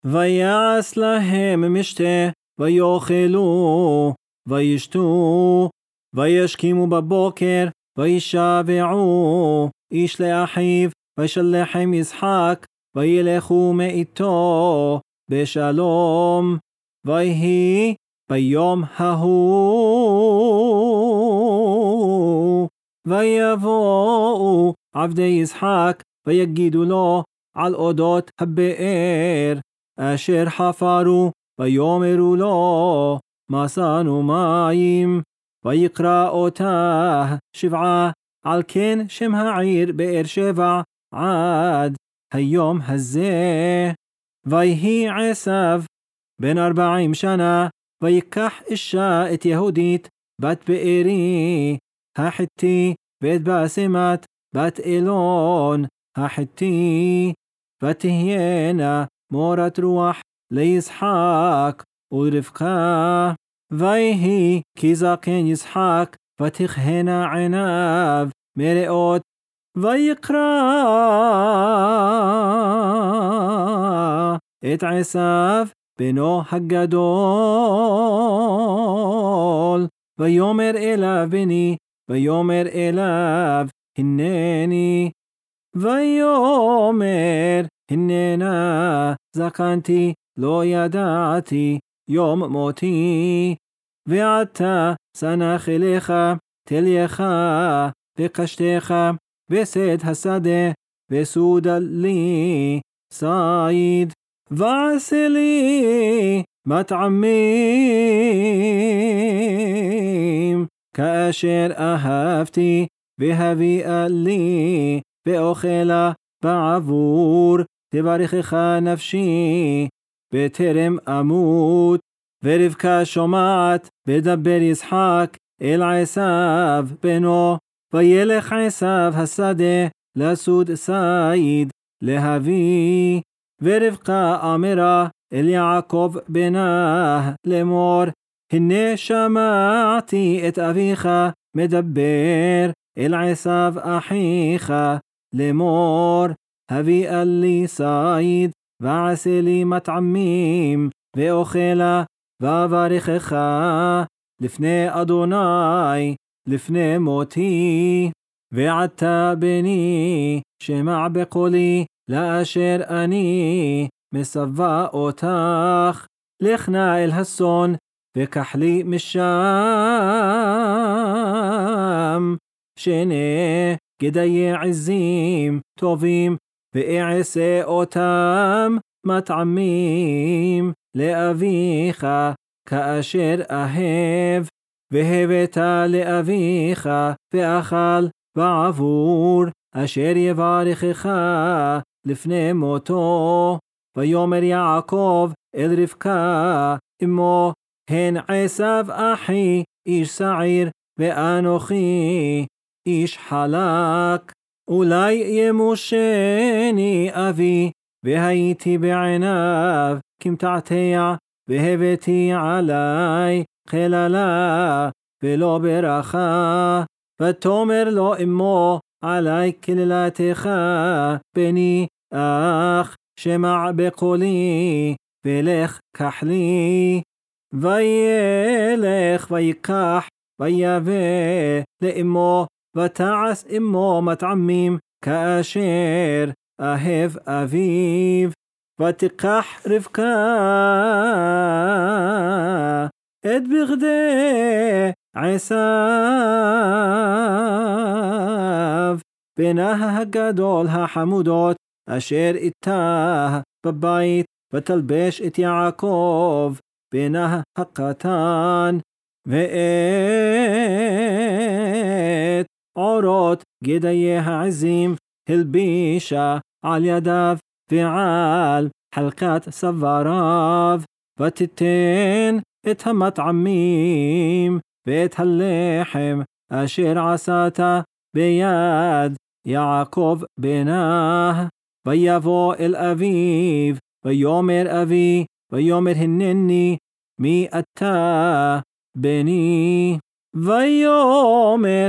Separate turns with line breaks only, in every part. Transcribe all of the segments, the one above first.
ויעש להם משתה, ויאכלו, וישתו, וישכימו בבוקר, וישבעו, איש לאחיו, וישלחם יצחק, וילכו מאיתו בשלום. ויהי ביום ההוא, ויבואו עבדי יצחק, ויגידו לו על אודות הבאר, אשר חפרו, ויאמרו לו, מצאנו מים. ויקרא אותה שבעה, על כן שם העיר באר שבע עד היום הזה. ויהי עשיו בן 40 שנה, ויקח אישה את יהודית בת בארי החיתי, ואת באסמת בת אלון החיתי, ותהיינה מורת רוח ליצחק ולרבקה. ויהי כי זקן יצחק, ותכהנה עיניו מראות, ויקרא את עשיו בנו הגדול, ויאמר אליו בני, ויאמר אליו הנני, ויאמר הננה זקנתי, לא ידעתי יום מותי. ועתה סנח אליך תלייך וקשתך וסד השדה, וסודה לי ציד, ועשה לי מטעמים כאשר אהבתי, והביאה לי ואוכלה בעבור, תברכך נפשי בטרם אמות. ורבקה שומעת ודבר יצחק אל עשיו בנו, וילך עשיו השדה לסוד ציד להביא. ורבקה אמרה אל יעקב בנה לאמור, הנה שמעתי את אביך מדבר אל עשיו אחיך לאמור, הביאה לי ציד, ועשה לי מטעמים ואוכלה, ואברכך לפני אדוני לפני מותי. ועתה בני שמע בקולי, לאשר אני מסווה אותך, לך נא אל הסון וקח לי משם שני גדיי עזים טובים, ואעשה אותם מטעמים לאביך כאשר אהב. והבאת לאביך ואכל בעבור, אשר יברכך לפני מותו. ויאמר יעקב אל רבקה אמו, הן עשיו אחי איש שעיר, ואנוכי איש חלק, אולי ימושני אבי, והייתי בעיניו כמתעתע, והבאתי עלי חללה ולא ברכה. ותאמר לו אמו, עלי קללתך בני, אך שמע בקולי ולך קח לי. וילך ויקח ויבא לאמו, ותעש אמו מטעמים כאשר אהב אביו. ותיקח רבקה את בגדי עשיו בנה הגדול החמודות, אשר איתה בבית, ותלבש את יעקב בנה הקטן, ואת עורות גדיי העזים הלבישה על ידיו ועל חלקת סבריו. ותיתן את המטעמים ואת הלחם אשר עשת ביד יעקב בנה. ויבוא אל אביו, ויאמר אבי, ויאמר הנני, מי אתה בני? ויאמר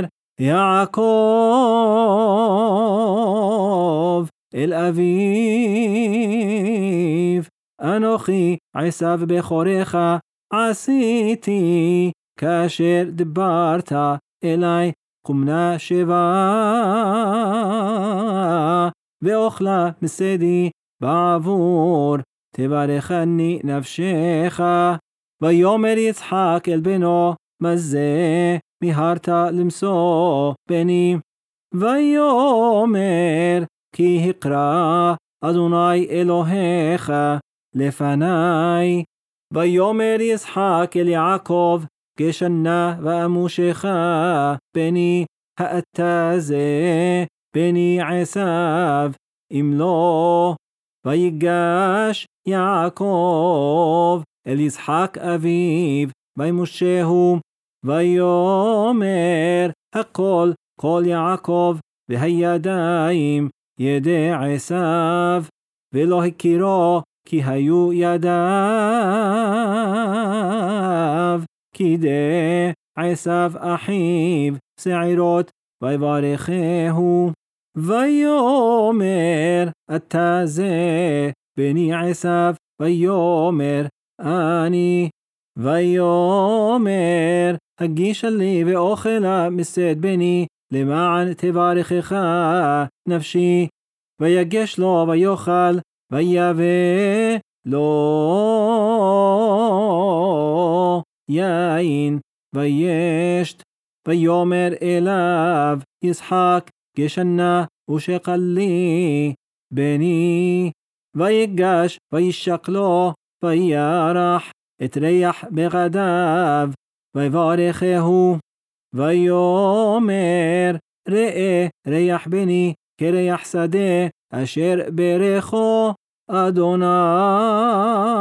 יעקב אל אביו, אנוכי עשיו בכורך עשיתי, כאשר דיברת אלי קומנה שבה, ואוכלה מסדי בעבור, תברכני נפשך. ויאמר יצחק אל בנו, מה זה מיהרת למשוא בני? ויאמר, כי הקרא אדוני אלוהיך לפני. ויאמר יצחק אל יעקב, כשנה ואמושך בני, האתה זה בני עשיו, אם לא. ויגש יעקב אל יצחק אביו, וימושהו, ויאמר, הכל כל יעקב, והידיים ידי עשיו, ולא הכירו כי היו ידיו, כי די עשיו אחיו שעירות, ויברכהו. ויאמר, אתה זה בני עשיו, ויאמר, אני. ויאמר, הגישה לי ואוכלה מסד בני, למען תברכך נפשי. ויגש לו ויאכל, ויבא לו יין, וישת. ויאמר אליו יצחק, כשנה ושקל לי בני. ויגש וישק לו, וירח את ריח בגדיו, ויברכהו. ויאמר, ראה ריח בני כריח שדה, אשר ברכו אדוני.